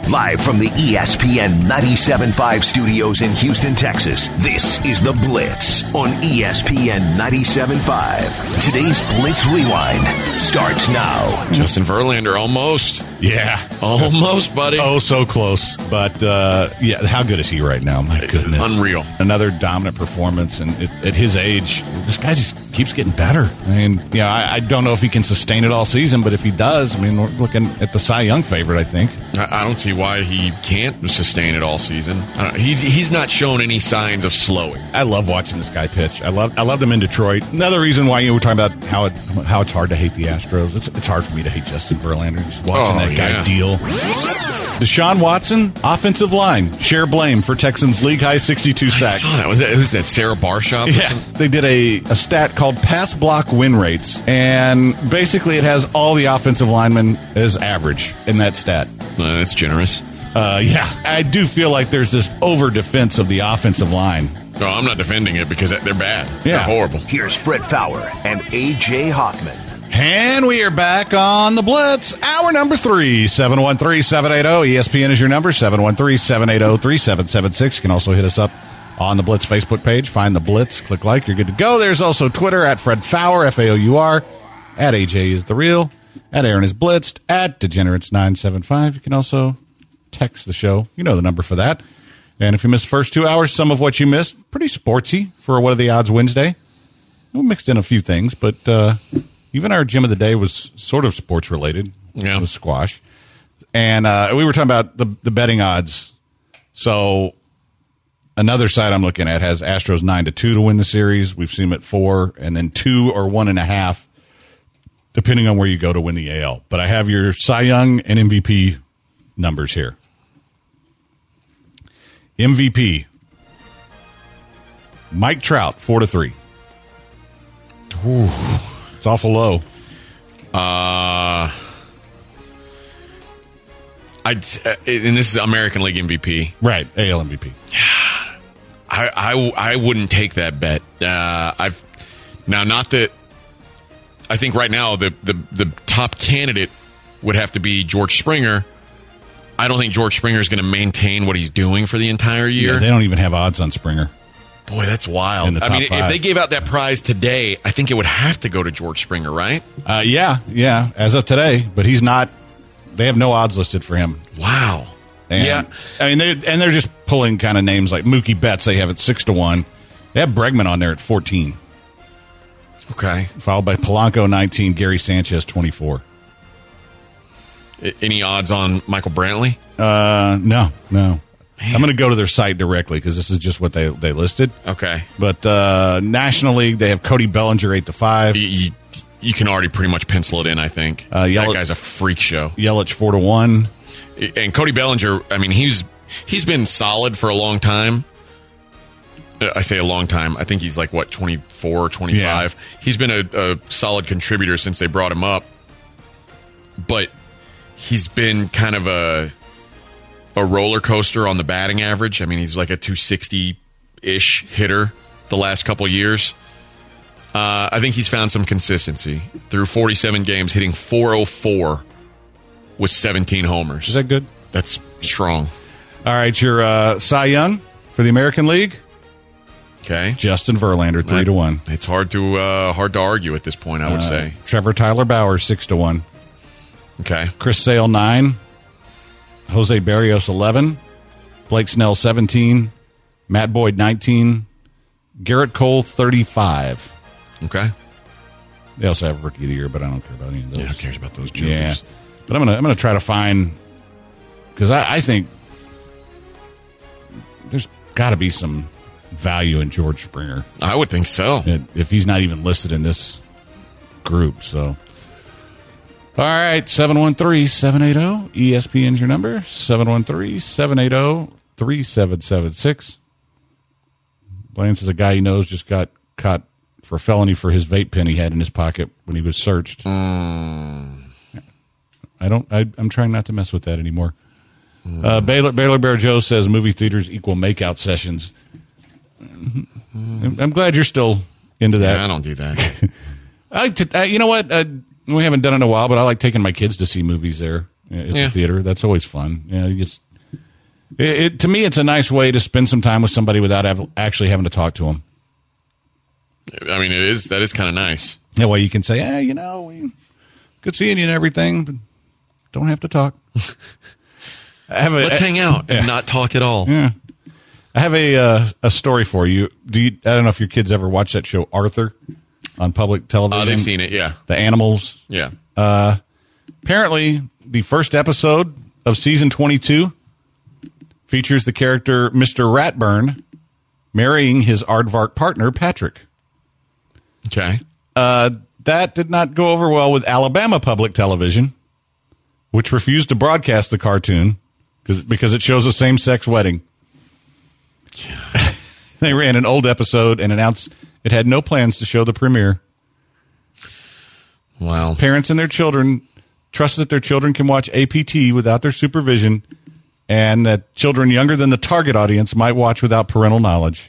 Live from the ESPN 97.5 studios in Houston, Texas, this is The Blitz on ESPN 97.5. Today's Blitz Rewind starts now. Justin Verlander, almost. Yeah. Almost, buddy. Oh, so close. But, yeah, how good is he right now? My goodness. Unreal. Another dominant performance. And at his age, this guy just keeps getting better. I mean, I don't know if he can sustain it all season, but if he does, I mean, we're looking at the Cy Young favorite, I think. I don't see why he can't sustain it all season. He's not shown any signs of slowing. I love watching this guy pitch. I loved him in Detroit. Another reason why we're talking about how it's hard to hate the Astros. It's hard for me to hate Justin Verlander. Just watching that guy deal. Deshaun Watson, offensive line, share blame for Texans league high 62 sacks. I saw that. Was that Sarah Barshop? Yeah. They did a stat called pass block win rates, and basically it has all the offensive linemen as average in that stat. That's generous. Yeah. I do feel like there's this over defense of the offensive line. No, I'm not defending it because they're bad. Yeah. They're horrible. Here's Fred Fowler and A.J. Hoffman. And we are back on the Blitz. Hour number 3, 713-780. ESPN is your number, 713-780-3776. You can also hit us up on the Blitz Facebook page. Find the Blitz, click like, you're good to go. There's also Twitter at Fred Fowler, F-A-O-U-R, at AJ is the real, at Aaron is Blitzed, at Degenerates975. You can also text the show. You know the number for that. And if you missed the first 2 hours, some of what you missed, pretty sportsy for What Are the Odds Wednesday. We mixed in a few things, but even our gym of the day was sort of sports related. Yeah. It was squash. And we were talking about the betting odds. So another site I'm looking at has Astros 9-2 to win the series. We've seen them at 4, and then 2 or 1.5, depending on where you go to win the AL. But I have your Cy Young and MVP numbers here. MVP. Mike Trout, 4-3. Ooh. It's awful low. And this is American League MVP. Right, AL MVP. I wouldn't take that bet. Not that I think right now the top candidate would have to be George Springer. I don't think George Springer is going to maintain what he's doing for the entire year. Yeah, they don't even have odds on Springer. Boy, that's wild. In the top I mean, 5. if they gave out that prize today, I think it would have to go to George Springer, right? Yeah, as of today. But he's not. They have no odds listed for him. Wow. And, yeah. I mean, they're just pulling kind of names like Mookie Betts. They have at 6-1. They have Bregman on there at 14. Okay. Followed by Polanco 19, Gary Sanchez 24. Any odds on Michael Brantley? No. Man. I'm going to go to their site directly because this is just what they listed. Okay. But National League, they have Cody Bellinger 8-5. You can already pretty much pencil it in, I think. That guy's a freak show. Yelich 4-1. And Cody Bellinger, I mean, he's been solid for a long time. I say a long time. I think he's like, 24 or 25. Yeah. He's been a solid contributor since they brought him up. But he's been kind of a roller coaster on the batting average. I mean, he's like a 260-ish hitter the last couple years. I think he's found some consistency. Through 47 games, hitting .404 with 17 homers. Is that good? That's strong. All right, your Cy Young for the American League. Okay. Justin Verlander, 3-1. It's hard to argue at this point, I would say. Trevor Tyler Bauer, 6-1. Okay. Chris Sale, 9. Jose Barrios, 11. Blake Snell, 17. Matt Boyd, 19. Garrett Cole, 35. Okay. They also have Rookie of the Year, but I don't care about any of those. Yeah, who cares about those juniors? Yeah. But I'm gonna try to find, because I think there's got to be some value in George Springer. I would think so. If he's not even listed in this group, so... All right, 713-780. ESPN's your number, 713-780-3776. Lance is a guy he knows just got caught for a felony for his vape pen he had in his pocket when he was searched. I'm trying not to mess with that anymore. Baylor Bear Joe says movie theaters equal makeout sessions. I'm glad you're still into that. Yeah, I don't do that. I like to, you know what? We haven't done it in a while, but I like taking my kids to see movies there. at the theater. That's always fun. You just to me, it's a nice way to spend some time with somebody without actually having to talk to them. I mean, that is kind of nice. That way you can say, hey, good seeing you and everything, but don't have to talk. Let's hang out and not talk at all. Yeah. I have a story for you. I don't know if your kids ever watch that show Arthur on public television. They've seen it, yeah. The animals. Yeah. Apparently, the first episode of season 22 features the character Mr. Ratburn marrying his aardvark partner, Patrick. Okay. That did not go over well with Alabama public television, which refused to broadcast the cartoon because it shows a same-sex wedding. They ran an old episode and announced it had no plans to show the premiere. Wow. Parents and their children trust that their children can watch APT without their supervision, and that children younger than the target audience might watch without parental knowledge.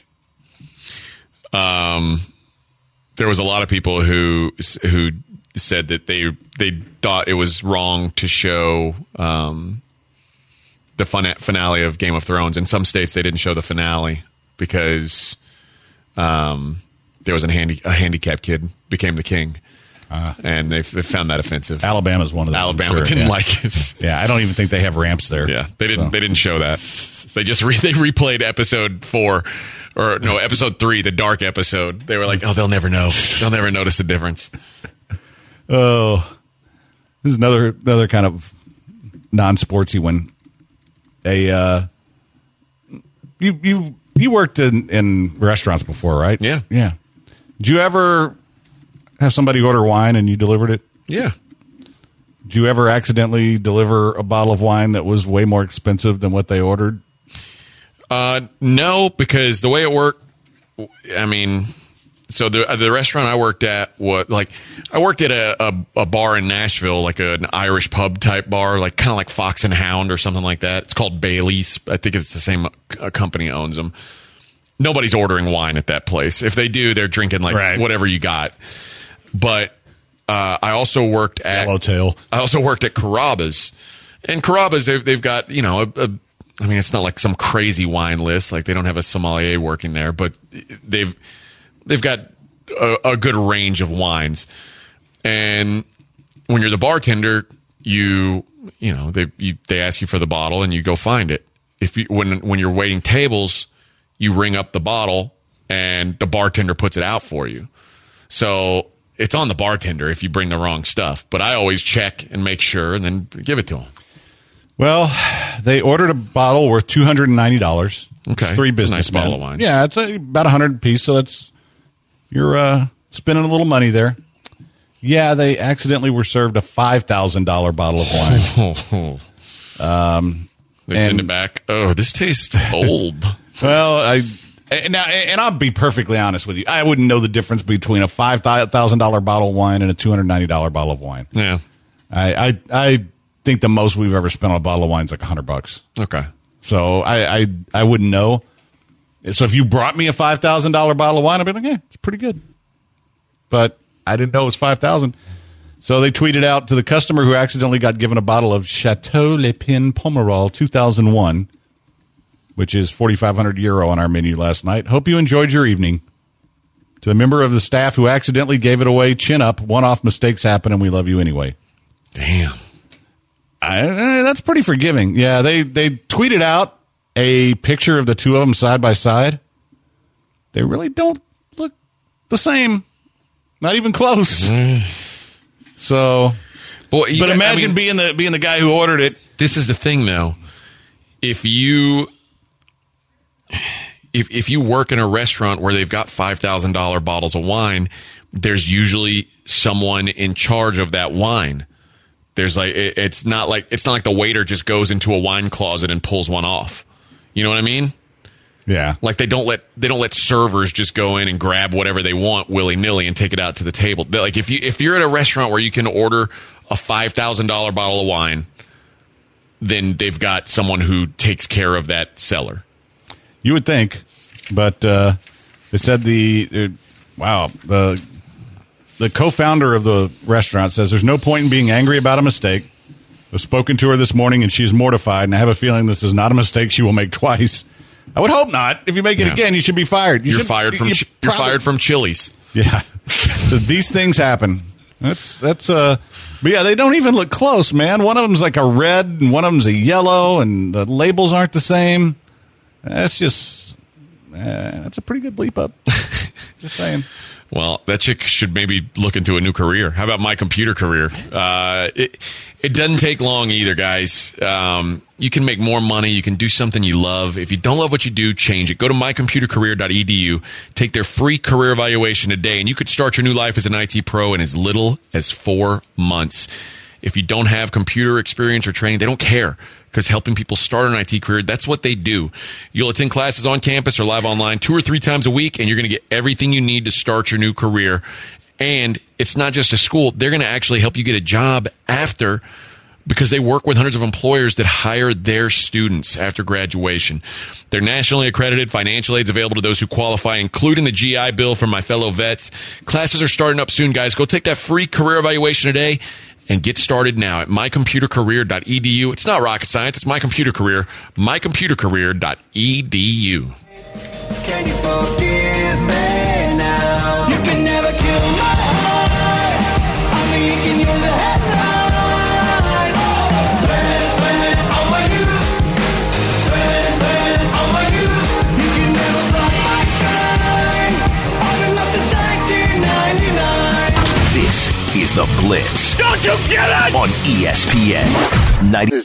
There was a lot of people who said that they thought it was wrong to show the finale of Game of Thrones. In some states, they didn't show the finale because there was a handicapped kid became the king, and they found that offensive. Alabama's one of them. Alabama didn't like it. Yeah, I don't even think they have ramps there. Yeah, they didn't. They didn't show that. They just they replayed episode 4. Or no, episode 3, the dark episode. They were like, "Oh, they'll never know. They'll never notice the difference." Oh, this is another kind of non-sportsy one. You worked in restaurants before, right? Yeah. Did you ever have somebody order wine and you delivered it? Yeah. Did you ever accidentally deliver a bottle of wine that was way more expensive than what they ordered? No, because the way it worked, I mean, so the restaurant I worked at I worked at a bar in Nashville, like an Irish pub type bar, like kind of like Fox and Hound or something like that. It's called Bailey's. I think it's the same company owns them. Nobody's ordering wine at that place. If they do, they're drinking whatever you got. But I also worked at Yellowtail. I also worked at Carrabba's, and Carrabba's they've got I mean, it's not like some crazy wine list. Like they don't have a sommelier working there, but they've got a good range of wines. And when you're the bartender, they ask you for the bottle and you go find it. When you're waiting tables, you ring up the bottle and the bartender puts it out for you. So it's on the bartender if you bring the wrong stuff. But I always check and make sure and then give it to them. Well, they ordered a bottle worth $290. Okay, it's 3 businessmen. It's a nice bottle of wine. Yeah, it's about $100 a piece, so you're spending a little money there. Yeah, they accidentally were served a $5,000 bottle of wine. They send it back. Oh, this tastes old. Well, and I'll be perfectly honest with you. I wouldn't know the difference between a $5,000 bottle of wine and a $290 bottle of wine. Yeah, I think the most we've ever spent on a bottle of wine is like $100. Okay. So I wouldn't know. So if you brought me a $5,000 bottle of wine, I'd be like, yeah, it's pretty good. But I didn't know it was $5,000. So they tweeted out to the customer who accidentally got given a bottle of Chateau Le Pin Pomerol 2001, which is €4,500 on our menu last night. Hope you enjoyed your evening. To a member of the staff who accidentally gave it away, chin up. One-off mistakes happen, and we love you anyway. Damn. That's pretty forgiving. Yeah, they tweeted out a picture of the two of them side by side. They really don't look the same. Not even close. So, but imagine being the guy who ordered it. This is the thing, though. If you work in a restaurant where they've got $5,000 bottles of wine, there's usually someone in charge of that wine. There's it's not like the waiter just goes into a wine closet and pulls one off. You know what I mean? Yeah. Like they don't let servers just go in and grab whatever they want willy-nilly and take it out to the table. Like if you're at a restaurant where you can order a $5,000 bottle of wine, then they've got someone who takes care of that cellar. You would think, but they said the co-founder of the restaurant says there's no point in being angry about a mistake. I've spoken to her this morning, and she's mortified, and I have a feeling this is not a mistake she will make twice. I would hope not. If you make it again, you should be fired. You're fired from Chili's. Yeah. So these things happen. But yeah, they don't even look close, man. One of them's like a red, and one of them's a yellow, and the labels aren't the same. That's just, that's a pretty good bleep up. Just saying. Well, that chick should maybe look into a new career. How about My Computer Career? It doesn't take long either, guys. You can make more money. You can do something you love. If you don't love what you do, change it. Go to mycomputercareer.edu. Take their free career evaluation today, and you could start your new life as an IT pro in as little as 4 months. If you don't have computer experience or training, they don't care, because helping people start an IT career, that's what they do. You'll attend classes on campus or live online 2 or 3 times a week, and you're going to get everything you need to start your new career. And it's not just a school. They're going to actually help you get a job after, because they work with hundreds of employers that hire their students after graduation. They're nationally accredited. Financial aid's available to those who qualify, including the GI Bill for my fellow vets. Classes are starting up soon, guys. Go take that free career evaluation today and get started now at mycomputercareer.edu. It's not rocket science. It's My Computer Career. mycomputercareer.edu. Can you forgive me now? You can never kill my heart. I'm making you the headline. When I'm with you. When I'm with you. You can never block my shine. I've been lost since 1999. This is The Blitz. Don't you get it? On ESPN 90.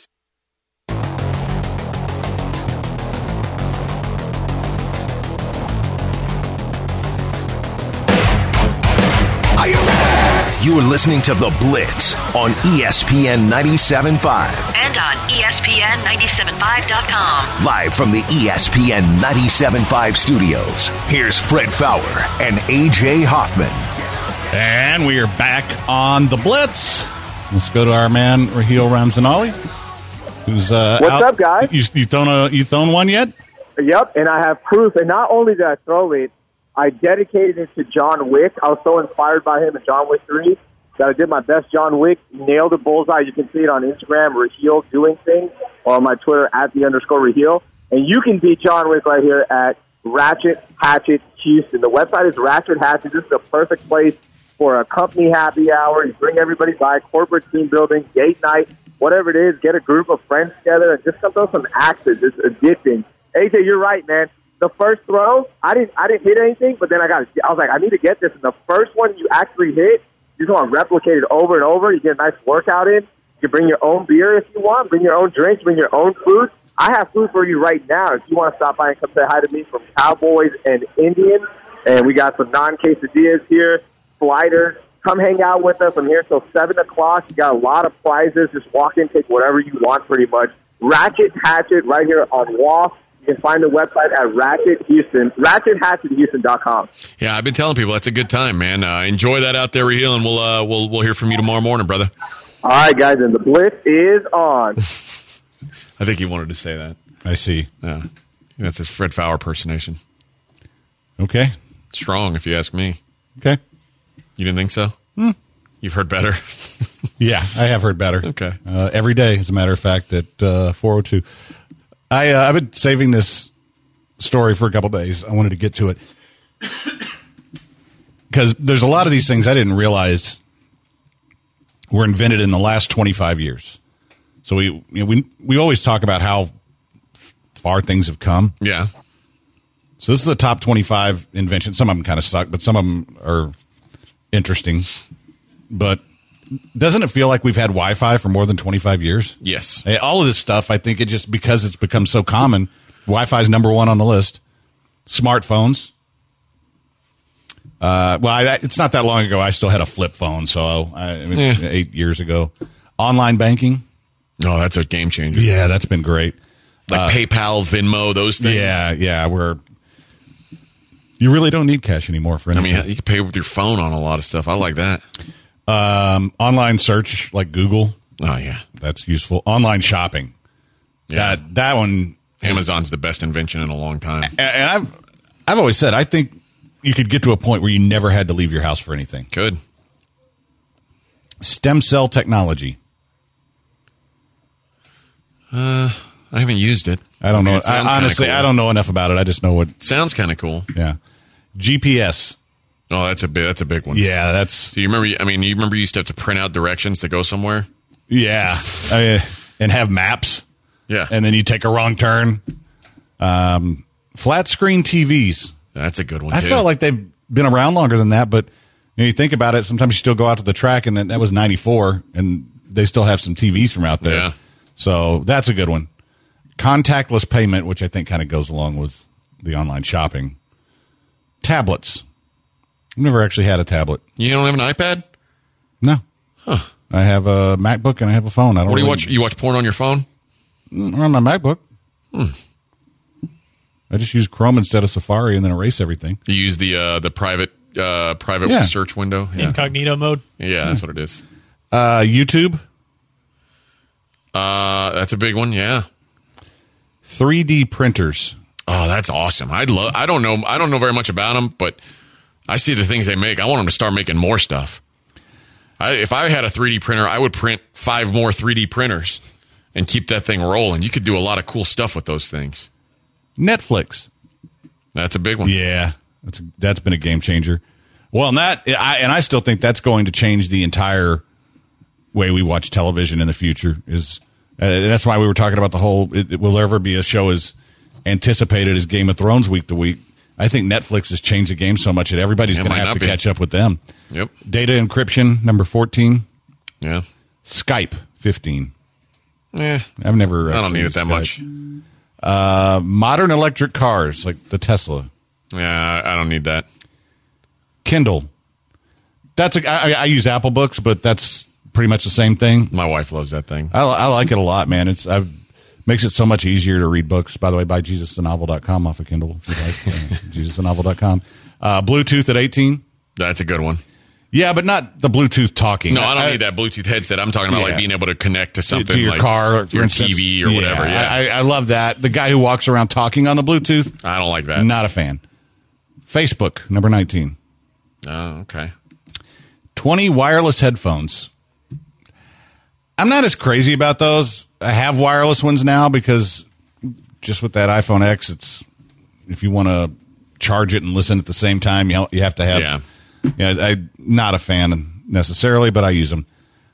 Are you ready? You're listening to The Blitz on ESPN 97.5. And on ESPN975.com. Live from the ESPN 97.5 studios. Here's Fred Fowler and AJ Hoffman. And we are back on The Blitz. Let's go to our man, Raheel Ramzanali. Who's What's up, guys? You thrown one yet? Yep, and I have proof. And not only did I throw it, I dedicated it to John Wick. I was so inspired by him in John Wick 3 that I did my best John Wick, nailed the bullseye. You can see it on Instagram, Raheel doing things, or on my Twitter, @the_Raheel. And you can beat John Wick right here at Ratchet Hatchet Houston. The website is Ratchet Hatchet. This is the perfect place for a company happy hour. You bring everybody by, corporate team building, date night, whatever it is. Get a group of friends together and just come throw some axes. It's addicting. AJ, you're right, man. The first throw, I didn't hit anything, but then I was like, I need to get this. And the first one you actually hit, you just want to replicate it over and over. You get a nice workout in. You can bring your own beer if you want, bring your own drinks, bring your own food. I have food for you right now if you want to stop by and come say hi to me from Cowboys and Indians. And we got some non-quesadillas here, sliders. Come hang out with us. I'm here till 7 o'clock. You got a lot of prizes. Just walk in, take whatever you want pretty much. Ratchet Hatchet right here on Wall. You can find the website at RatchetHatchetHouston.com. Yeah, I've been telling people that's a good time, man. Enjoy that out there, Raheel, and we'll hear from you tomorrow morning, brother. All right, guys, and the Blitz is on. I think he wanted to say that. I see. Yeah, that's his Fred Fowler impersonation. Okay. Strong, if you ask me. Okay. You didn't think so? You've heard better? Yeah, I have heard better. Okay. Every day, as a matter of fact, at 4:02. I've been saving this story for a couple days. I wanted to get to it because there's a lot of these things I didn't realize were invented in the last 25 years. So we always talk about how far things have come. Yeah. So this is the top 25 inventions. Some of them kind of suck, but some of them are interesting. But doesn't it feel like we've had Wi-Fi for more than 25 years? Yes. All of this stuff, I think it just because it's become so common, Wi-Fi is number one on the list. Smartphones. It's not that long ago. I still had a flip phone, 8 years ago. Online banking. Oh, that's a game changer. Yeah, that's been great. Like PayPal, Venmo, those things. Yeah, where you really don't need cash anymore for anything. I mean, you can pay with your phone on a lot of stuff. I like that. Online search like Google. Oh, yeah. That's useful. Online shopping. Yeah. That one. Amazon's the best invention in a long time. And I've always said, I think you could get to a point where you never had to leave your house for anything. Good. Stem cell technology. I haven't used it. I don't know. it sounds Honestly, kinda cool. I don't know enough about it. I just know what. Sounds kind of cool. Yeah. GPS. Oh, that's a big one. Yeah, that's. Do you remember? I mean, you remember you used to have to print out directions to go somewhere. Yeah. And have maps. Yeah, And then you take a wrong turn. Flat screen TVs. that's a good one. I too. felt like they've been around longer than that, but you think about it, sometimes you still go out to the track, and that was 94, and they still have some TVs from out there. Yeah. So that's a good one. Contactless payment, which I think kind of goes along with the online shopping. Tablets. I've never actually had a tablet. You don't have an iPad? No. I have a MacBook and I have a phone. I don't What do you really- watch? You watch porn on your phone? on my MacBook. I just use Chrome instead of Safari and then erase everything. You use the private Yeah. search window? Yeah. Incognito mode. Yeah, that's what it is. YouTube. That's a big one. Yeah. 3D printers. Oh, that's awesome. I don't know very much about them, but I see the things they make. I want them to start making more stuff. If I had a 3D printer, I would print 5 more 3D printers and keep that thing rolling. You could do a lot of cool stuff with those things. Netflix. That's a big one. Yeah, that's been a game changer. Well, and I still think that's going to change the entire way we watch television in the future. That's why we were talking about the whole. Will there ever be a show as anticipated as Game of Thrones week to week? I think Netflix has changed the game so much that everybody's going to might have not to be. catch up with them. Yep. Data encryption, number 14. Yeah. Skype, 15. I've never. I don't actually need it used that Skype. much. Modern electric cars like the Tesla. Yeah, I don't need that. Kindle. I use Apple Books, but that's pretty much the same thing. My wife loves that thing. I like it a lot, man. Makes it so much easier to read books. By the way, buy JesusTheNovel.com off of Kindle if you like. JesusTheNovel.com. Bluetooth at 18. That's a good one. Yeah, but not the Bluetooth talking. No, I don't need that Bluetooth headset. I'm talking about Yeah. like being able to connect to something to your like car, for your instance. TV or whatever. Yeah, I love that. The guy who walks around talking on the Bluetooth, I don't like that. not a fan. Facebook, number 19. Oh, okay. 20 wireless headphones. I'm not as crazy about those. I have wireless ones now because just with that iPhone X, if you want to charge it and listen at the same time, you have to have. Yeah. I'm not a fan necessarily, but I use them.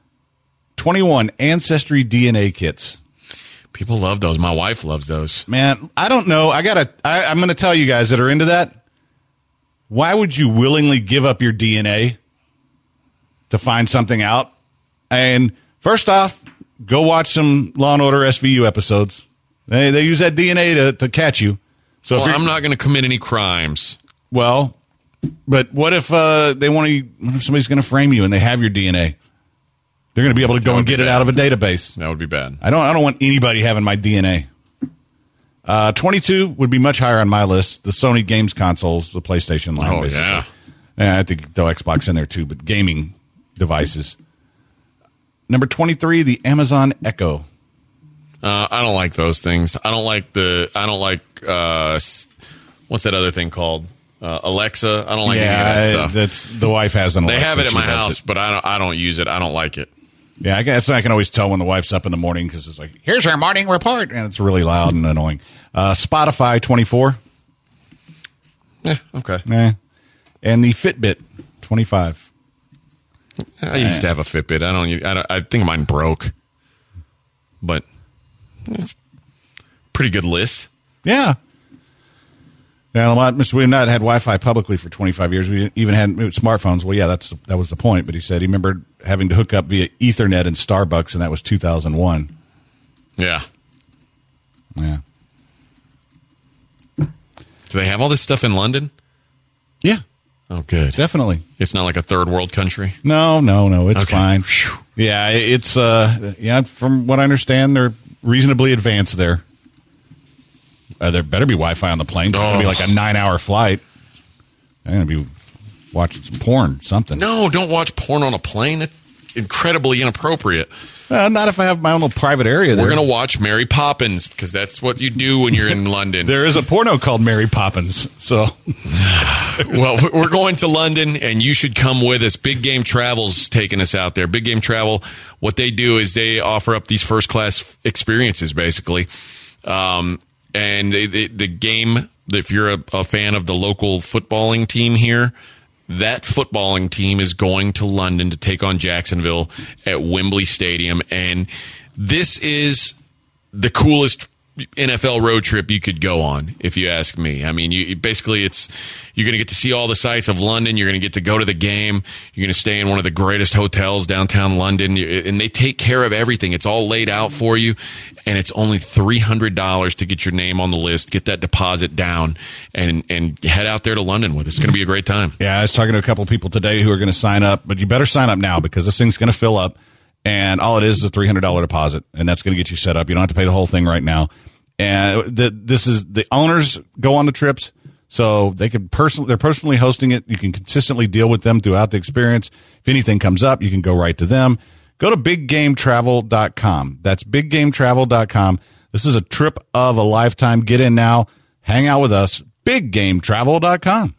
21 Ancestry DNA kits. People love those. My wife loves those. Man, I don't know. I'm going to tell you guys that are into that. Why would you willingly give up your DNA to find something out? And first off, go watch some Law and Order SVU episodes. They use that DNA to catch you. So Well, if I'm not going to commit any crimes. Well, but what if what if somebody's going to frame you and they have your DNA? They're going to be able to go and get it out of a database. That would be bad. I don't want anybody having my DNA. 22 would be much higher on my list. The Sony games consoles, the PlayStation line, Oh, basically. yeah. I think the Xbox in there too, but gaming devices. Number 23, the Amazon Echo. I don't like those things. I don't like what's that other thing called? Alexa. I don't like any of that stuff. That's the wife has an Alexa. They have it at She my loves house, it. but I don't use it. I don't like it. Yeah, I guess I can always tell when the wife's up in the morning because it's like, here's your morning report. And it's really loud and annoying. Spotify 24. Okay. And the Fitbit 25. I used to have a Fitbit. I think mine broke, but it's a pretty good list. Yeah. Yeah, we've not had Wi-Fi publicly for 25 years. We even had smartphones. Well, yeah, that was the point. But he said he remembered having to hook up via Ethernet in Starbucks, and that was 2001. Yeah. Yeah. Do they have all this stuff in London? Yeah, Oh, good. definitely. It's not like a third world country. No, it's Okay. fine. Phew. Yeah, it's from what I understand, they're reasonably advanced there. There better be Wi-Fi on the plane. It's going to be like a 9-hour flight. I'm going to be watching some porn, something. No, don't watch porn on a plane. That's incredibly inappropriate. Not if I have my own little private area there. We're going to watch Mary Poppins because that's what you do when you're in London. There is a porno called Mary Poppins, so Well, we're going to London, and you should come with us. Big Game Travel's taking us out there. Big Game Travel, what they do is they offer up these first-class experiences, basically. And the game, if you're a fan of the local footballing team here, that footballing team is going to London to take on Jacksonville at Wembley Stadium. And this is the coolest NFL road trip you could go on, if you ask me. I mean, you're going to get to see all the sights of London. You're going to get to go to the game. You're going to stay in one of the greatest hotels downtown London, and they take care of everything. It's all laid out for you, and it's only $300 to get your name on the list, get that deposit down, and head out there to London with us. It's going to be a great time. Yeah, I was talking to a couple of people today who are going to sign up, but you better sign up now because this thing's going to fill up, and all it is a $300 deposit, and that's going to get you set up. You don't have to pay the whole thing right now. And this is the owners go on the trips, so they can they're personally hosting it. You can consistently deal with them throughout the experience. If anything comes up, you can go right to them. Go to biggametravel.com. That's biggametravel.com. This is a trip of a lifetime. Get in now. Hang out with us. Biggametravel.com.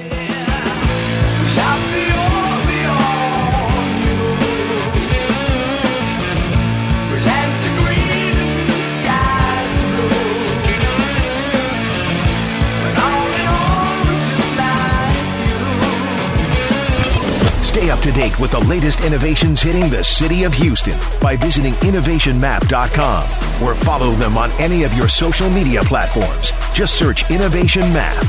Stay up to date with the latest innovations hitting the city of Houston by visiting innovationmap.com or follow them on any of your social media platforms. Just search Innovation Map.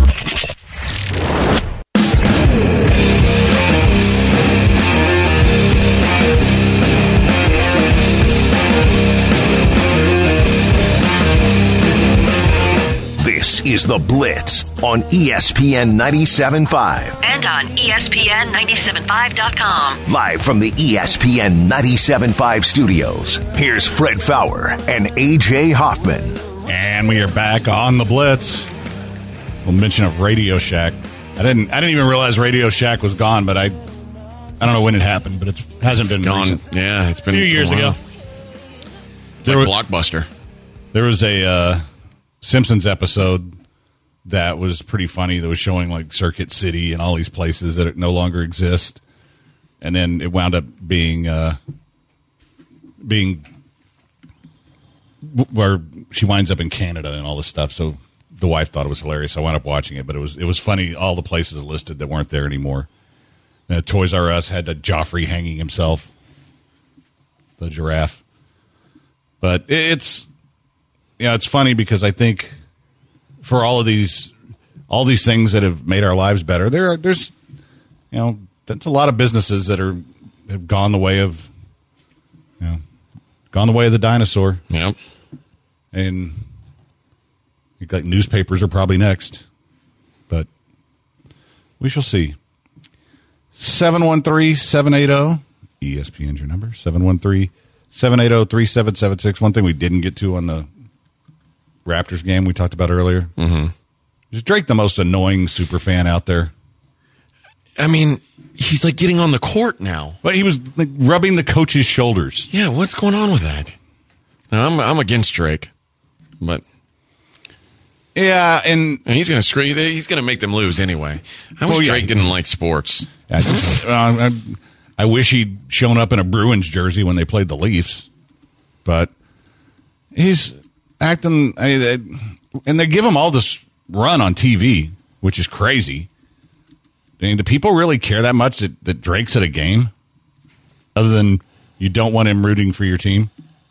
This is The Blitz on ESPN 97.5. And on ESPN975.com. Live from the ESPN 97.5 studios, here's Fred Fowler and A.J. Hoffman. And we are back on The Blitz. We'll mention of Radio Shack. I didn't even realize Radio Shack was gone, but I don't know when it happened, but it hasn't been gone. recent. Yeah, it's been a few years ago. It's like Blockbuster. There was a Simpsons episode that was pretty funny that was showing like Circuit City and all these places that no longer exist. And then it wound up being where she winds up in Canada and all this stuff. So the wife thought it was hilarious. I wound up watching it, but it was funny. All the places listed that weren't there anymore. Toys R Us had Joffrey hanging himself, the giraffe. But it's funny because I think for all these things that have made our lives better, there's that's a lot of businesses that have gone the way of the dinosaur. Yep. And like newspapers are probably next, but we shall see. 713-780 ESPN's your number. 713-780-3776. One thing we didn't get to on the Raptors game we talked about earlier. Mm-hmm. Is Drake the most annoying super fan out there? I mean, he's like getting on the court now. But he was like rubbing the coach's shoulders. Yeah, what's going on with that? Now, I'm against Drake, but yeah, and he's going to make them lose anyway. I wish Drake didn't like sports. I wish he'd shown up in a Bruins jersey when they played the Leafs, but he's acting, and they give him all this run on TV, which is crazy. I mean, do people really care that much that Drake's at a game, other than you don't want him rooting for your team?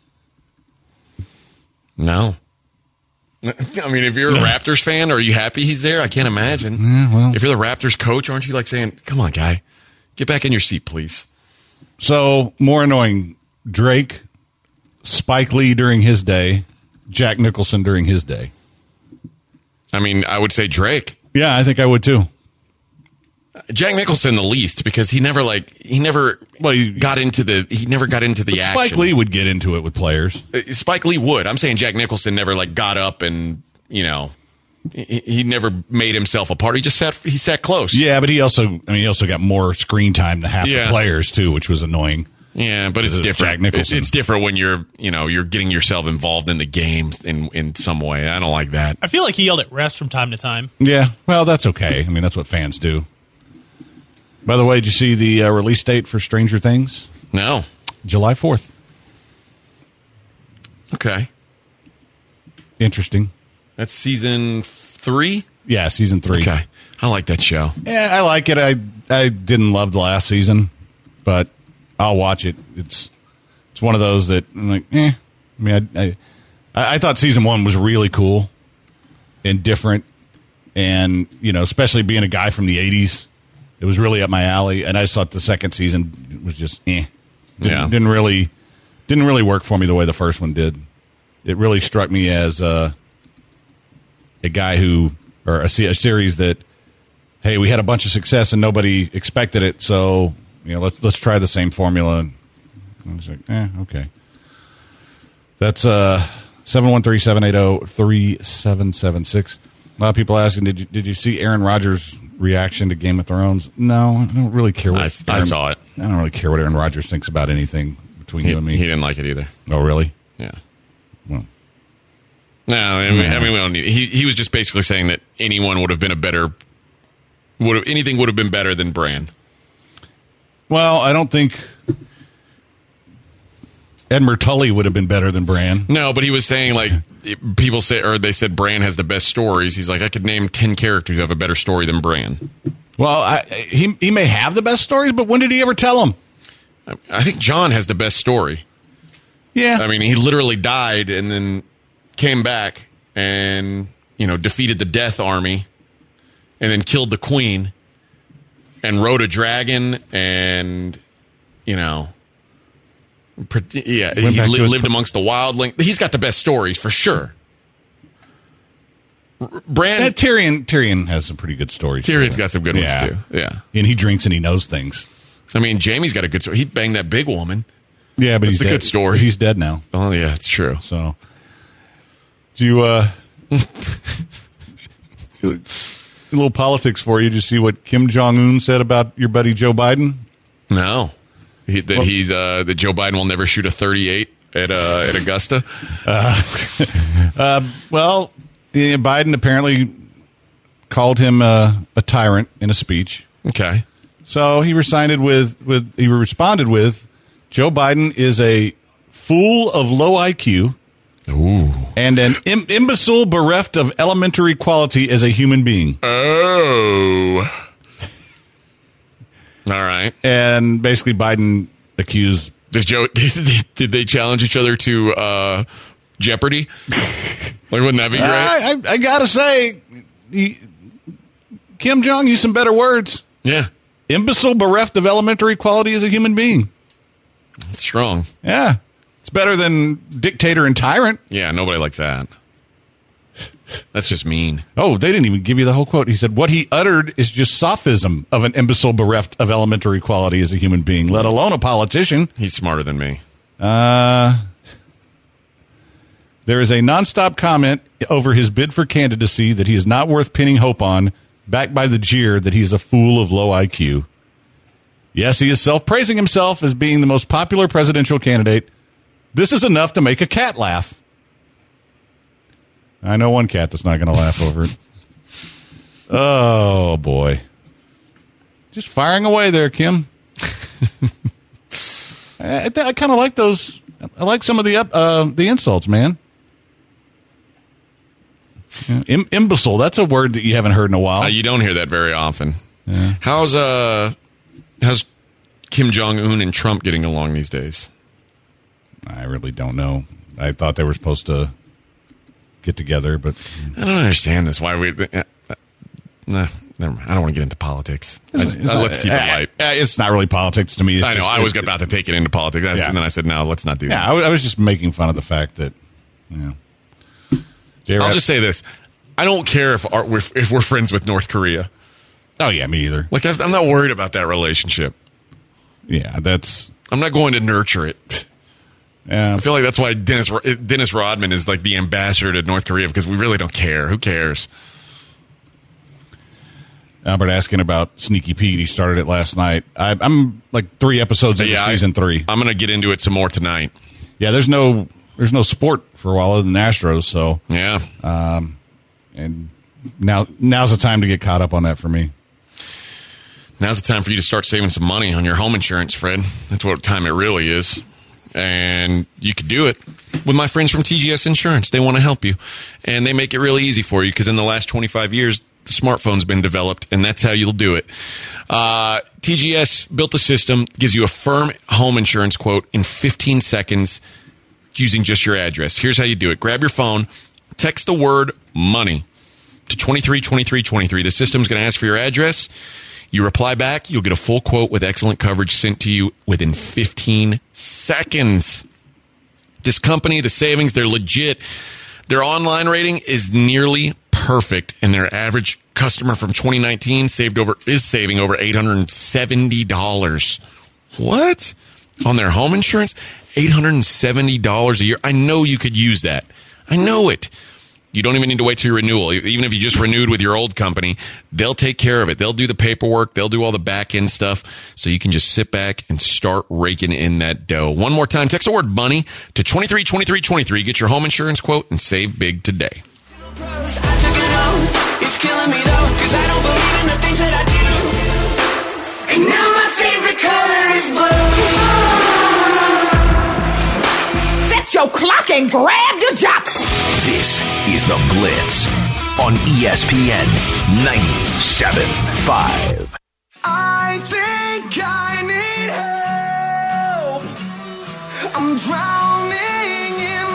No. I mean, if you're a Raptors fan, are you happy he's there? I can't imagine. Yeah, well. If you're the Raptors coach, aren't you like saying, come on, guy, get back in your seat, please? So, more annoying, Drake, Spike Lee during his day, Jack Nicholson during his day. I mean, I would say Drake. Yeah, I think I would too. Jack Nicholson the least, because he never got into the action. Spike Lee would get into it with players. Spike Lee would. I'm saying Jack Nicholson never got up and he never made himself a part. He just sat close. Yeah, but he also got more screen time than half the players too, which was annoying. Yeah, but it's Jack different. Nicholson. It's different when you're getting yourself involved in the game in some way. I don't like that. I feel like he yelled at refs from time to time. Yeah, well, that's okay. I mean, that's what fans do. By the way, did you see the release date for Stranger Things? No. July 4th. Okay. Interesting. That's season 3? Yeah, season 3. Okay. I like that show. Yeah, I like it. I didn't love the last season, but I'll watch it. It's one of those that I'm like, I mean, I thought season 1 was really cool and different, and especially being a guy from the '80s, it was really up my alley. And I just thought the second season was just didn't really work for me the way the first one did. It really struck me as a guy or a series that, hey, we had a bunch of success and nobody expected it, so let's try the same formula. And I was like, okay. That's 713-780-3776. A lot of people asking, did you see Aaron Rodgers' reaction to Game of Thrones? No, I don't really care. I saw it. I don't really care what Aaron Rodgers thinks about anything between you and me. He didn't like it either. Oh, really? Yeah. Well, no, I mean, we don't need. He was just basically saying that anything would have been better than Bran. well, I don't think Edmure Tully would have been better than Bran. No, but he was saying they said Bran has the best stories. He's like, I could name 10 characters who have a better story than Bran. Well, he may have the best stories, but when did he ever tell them? I think Jon has the best story. Yeah, I mean, he literally died and then came back and defeated the Death Army and then killed the Queen and rode a dragon and he lived amongst the wildling. He's got the best stories for sure. Bran Tyrion has some pretty good stories. Tyrion's got some good ones too. Yeah, and he drinks and he knows things. I mean, Jaime's got a good story. He banged that big woman. Yeah, but That's he's a dead. good story. He's dead now. Oh yeah, it's true. So, do you a little politics for you? Did you see what Kim Jong-un said about your buddy Joe Biden? No, that Joe Biden will never shoot a .38 at Augusta. Well, Biden apparently called him a tyrant in a speech. Okay. So he responded with Joe Biden is a fool of low IQ. Ooh. And an imbecile bereft of elementary quality as a human being. Oh. All right. And basically Biden accused... Did they challenge each other to Jeopardy? Wouldn't that be great? I gotta say, Kim Jong used some better words. Yeah. Imbecile bereft of elementary quality as a human being. It's strong. Yeah. It's better than dictator and tyrant. Yeah, nobody likes that. That's just mean. Oh, they didn't even give you the whole quote. He said, what he uttered is just sophism of an imbecile bereft of elementary quality as a human being, let alone a politician. He's smarter than me. There is a nonstop comment over his bid for candidacy that he is not worth pinning hope on, backed by the jeer that he's a fool of low IQ. Yes, he is self-praising himself as being the most popular presidential candidate. This is enough to make a cat laugh. I know one cat that's not going to laugh over it. Oh, boy. Just firing away there, Kim. I kind of like those. I like some of the insults, man. Yeah. Imbecile, that's a word that you haven't heard in a while. You don't hear that very often. Yeah. How's Kim Jong-un and Trump getting along these days? I really don't know. I thought they were supposed to get together, but I don't understand this. Why we? Nah, never mind. I don't want to get into politics. Let's keep it light. It's not really politics to me. I know. I was about to take it into politics, and then I said, no, let's not do that. Yeah, I was just making fun of the fact that, I'll just say this. I don't care if we're friends with North Korea. Oh, yeah, me either. Like, I'm not worried about that relationship. Yeah, I'm not going to nurture it. Yeah. I feel like that's why Dennis Rodman is like the ambassador to North Korea, because we really don't care. Who cares? Albert asking about Sneaky Pete. He started it last night. I'm like 3 episodes into season 3. I'm going to get into it some more tonight. Yeah, there's no sport for a while other than the Astros. So yeah, and now's the time to get caught up on that for me. Now's the time for you to start saving some money on your home insurance, Fred. That's what time it really is. And you could do it with my friends from TGS Insurance. They want to help you. And they make it really easy for you because in the last 25 years, the smartphone's been developed, and that's how you'll do it. TGS built a system, gives you a firm home insurance quote in 15 seconds using just your address. Here's how you do it. Grab your phone, text the word money to 232323. The system's going to ask for your address. You reply back, you'll get a full quote with excellent coverage sent to you within 15 seconds. This company, the savings, they're legit. Their online rating is nearly perfect, and their average customer from 2019 is saving over $870. What? On their home insurance? $870 a year. I know you could use that. I know it. You don't even need to wait till your renewal. Even if you just renewed with your old company, they'll take care of it. They'll do the paperwork. They'll do all the back end stuff. So you can just sit back and start raking in that dough. One more time, text the word money to 232323. Get your home insurance quote and save big today. It's killing me though, cause I don't believe in the things that I do. And now my favorite color is blue. Set your clock and grab your jock. This is The Blitz on ESPN 97.5. I think I need help. I'm drowning in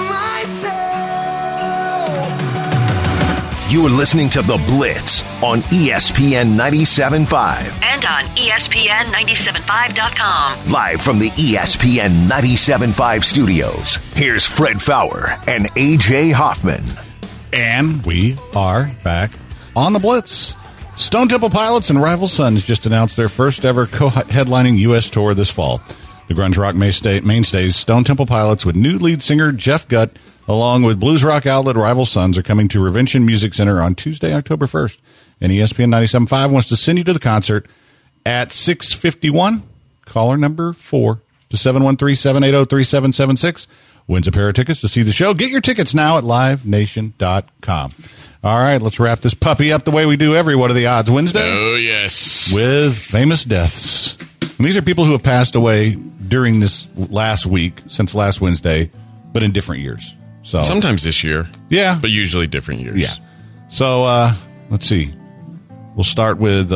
myself. You are listening to The Blitz on ESPN 97.5. And on ESPN975.com. Live from the ESPN 97.5 studios, here's Fred Faour and AJ Hoffman. And we are back on the Blitz. Stone Temple Pilots and Rival Sons just announced their first ever co-headlining U.S. tour this fall. The grunge rock mainstays Stone Temple Pilots with new lead singer Jeff Gutt, along with blues rock outlet Rival Sons, are coming to Revention Music Center on Tuesday, October 1st. And ESPN 97.5 wants to send you to the concert at 6:51. Caller number 4 to 713-780-3776. Wins a pair of tickets to see the show. Get your tickets now at livenation.com. All right, let's wrap this puppy up the way we do every What Are the Odds Wednesday. Oh, yes. With famous deaths. And these are people who have passed away during this last week, since last Wednesday, but in different years. So Sometimes this year. Yeah. But usually different years. Yeah. So, let's see. We'll start with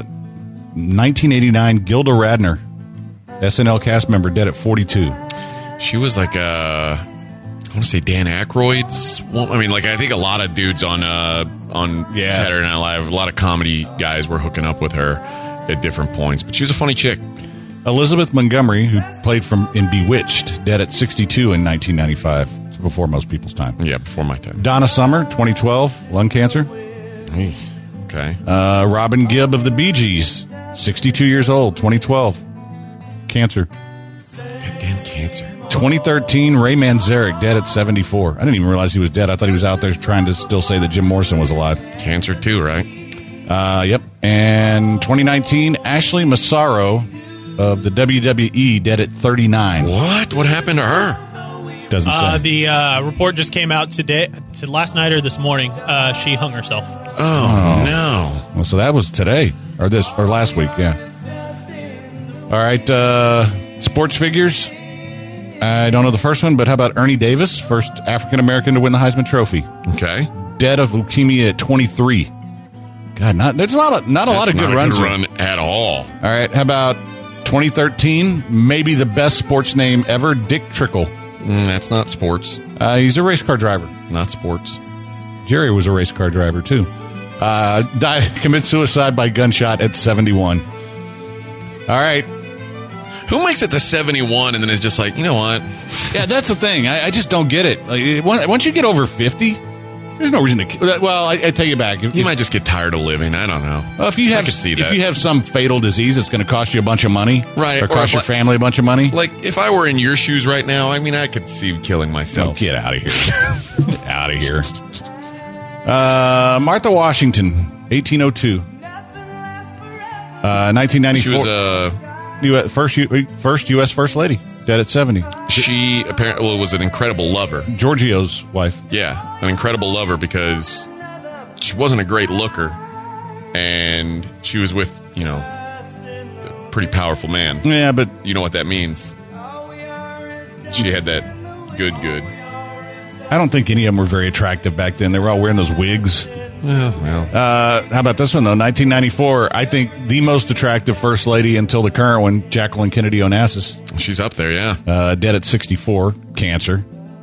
1989 Gilda Radner, SNL cast member, dead at 42. She was like I want to say Dan Aykroyd's. Well, I mean, like I think a lot of dudes on Saturday Night Live, a lot of comedy guys were hooking up with her at different points. But she was a funny chick. Elizabeth Montgomery, who played in Bewitched, dead at 62 in 1995. It's before most people's time. Yeah, before my time. Donna Summer, 2012, lung cancer. Okay. Robin Gibb of the Bee Gees, 62 years old, 2012, cancer. Goddamn cancer. 2013, Ray Manzarek, dead at 74. I didn't even realize he was dead. I thought he was out there trying to still say that Jim Morrison was alive. Cancer too, right? Yep. And 2019, Ashley Massaro of the WWE, dead at 39. What? What happened to her? Doesn't say. The report just came out last night or this morning. She hung herself. Oh, no. Well, so that was today or last week. Yeah. All right. Sports figures. I don't know the first one, but how about Ernie Davis, first African American to win the Heisman Trophy? Okay. Dead of leukemia at 23. God, there's not a lot of good runs. Not a good run at all. All right. How about 2013? Maybe the best sports name ever, Dick Trickle. That's not sports. He's a race car driver. Not sports. Jerry was a race car driver too. Commit suicide by gunshot at 71. All right. Who makes it to 71 and then is just like, you know what? Yeah, that's the thing. I just don't get it. Like, once you get over 50, there's no reason to. Well, I take it back. You might just get tired of living. I don't know. Well, if you have some fatal disease that's going to cost you a bunch of money, right, or cost your family a bunch of money, like if I were in your shoes right now, I mean, I could see killing myself. Oh, get out of here! Get out of here. Martha Washington, 1802. 1994. She was first U.S. First Lady, dead at 70. she apparently was an incredible lover. Giorgio's wife. Yeah, an incredible lover because she wasn't a great looker, and she was with a pretty powerful man. Yeah, but You know what that means. She had that good. I don't think any of them were very attractive back then. They were all wearing those wigs. Well. How about this one, though? 1994, I think the most attractive First Lady until the current one, Jacqueline Kennedy Onassis. She's up there, yeah. Dead at 64, cancer.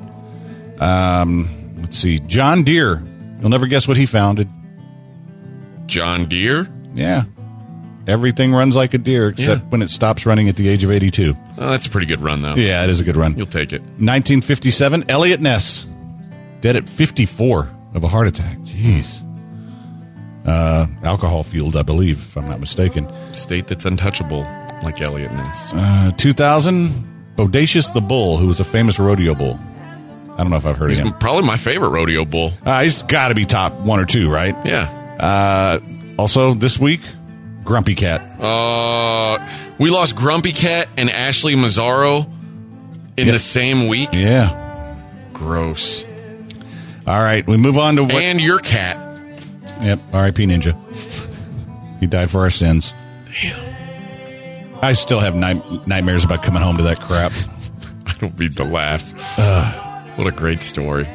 Let's see. John Deere. You'll never guess what he founded. John Deere? Yeah. Everything runs like a deer except when it stops running at the age of 82. Oh, that's a pretty good run, though. Yeah, it is a good run. You'll take it. 1957, Elliot Ness. Dead at 54 of a heart attack. Jeez. Alcohol fueled, I believe, if I'm not mistaken. State that's untouchable, like Elliot Ness. 2000, Bodacious the Bull, who was a famous rodeo bull. I don't know if I've heard of him. Probably my favorite rodeo bull. He's got to be top 1 or 2, right? Yeah. Also, this week, Grumpy Cat. We lost Grumpy Cat and Ashley Mazzaro in the same week. Yeah. Gross. All right, we move on to what... And your cat. Yep, R.I.P. Ninja. He died for our sins. Damn. I still have nightmares about coming home to that crap. I don't mean to laugh. What a great story.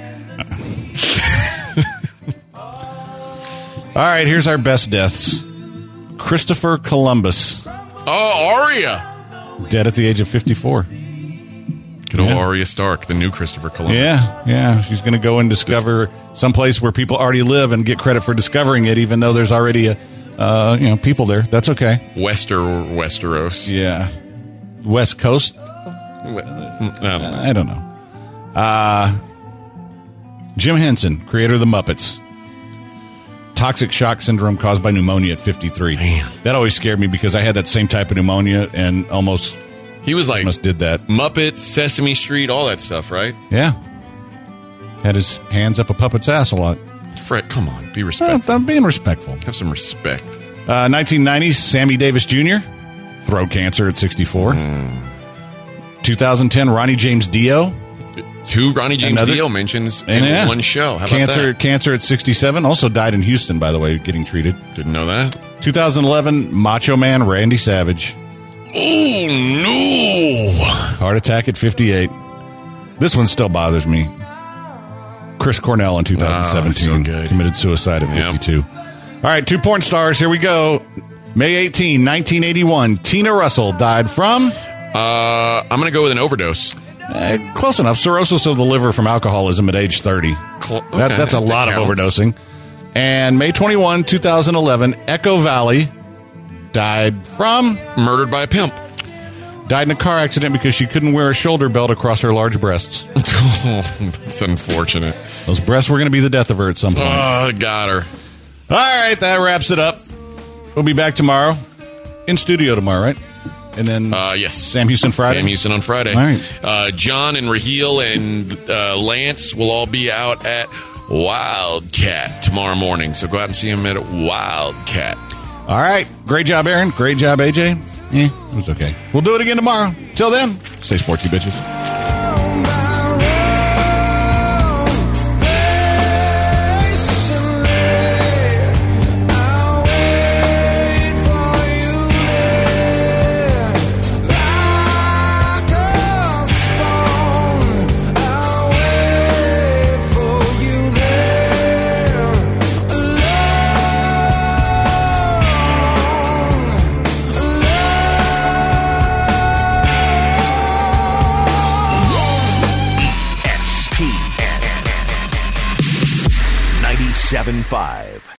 All right, here's our best deaths. Christopher Columbus. Oh, Arya. Dead at the age of 54. Good old Arya Stark, the new Christopher Columbus. Yeah. She's going to go and discover someplace where people already live and get credit for discovering it, even though there's already people there. That's okay. Westeros. Yeah. West Coast? I don't know. Jim Henson, creator of the Muppets. Toxic shock syndrome caused by pneumonia at 53. Man. That always scared me because I had that same type of pneumonia and almost did that. Muppets, Sesame Street, all that stuff, right? Yeah. Had his hands up a puppet's ass a lot. Fred, come on, be respectful. I'm being respectful. Have some respect. 1990s, Sammy Davis Jr., throat cancer at 64. 2010, Ronnie James Dio. 2 Ronnie James Dio mentions in one show. How about that? Cancer at 67. Also died in Houston, by the way, getting treated. Didn't know that. 2011, Macho Man Randy Savage. Oh, no. Heart attack at 58. This one still bothers me. Chris Cornell in 2017 so good. Committed suicide at 52. Yep. All right, 2 porn stars. Here we go. May 18, 1981, Tina Russell died from... I'm going to go with an overdose. Close enough. Cirrhosis of the liver from alcoholism at age 30. That's a lot of overdosing. And May 21, 2011, Echo Valley died from... Murdered by a pimp. Died in a car accident because she couldn't wear a shoulder belt across her large breasts. That's unfortunate. Those breasts were going to be the death of her at some point. Oh, got her. All right, that wraps it up. We'll be back tomorrow. In studio tomorrow, right? And then yes. Sam Houston Friday? Sam Houston on Friday. All right. John and Raheel and Lance will all be out at Wildcat tomorrow morning. So go out and see them at Wildcat. All right. Great job, Aaron. Great job, AJ. It was okay. We'll do it again tomorrow. Till then, stay sporty, bitches. ESPN 97.5.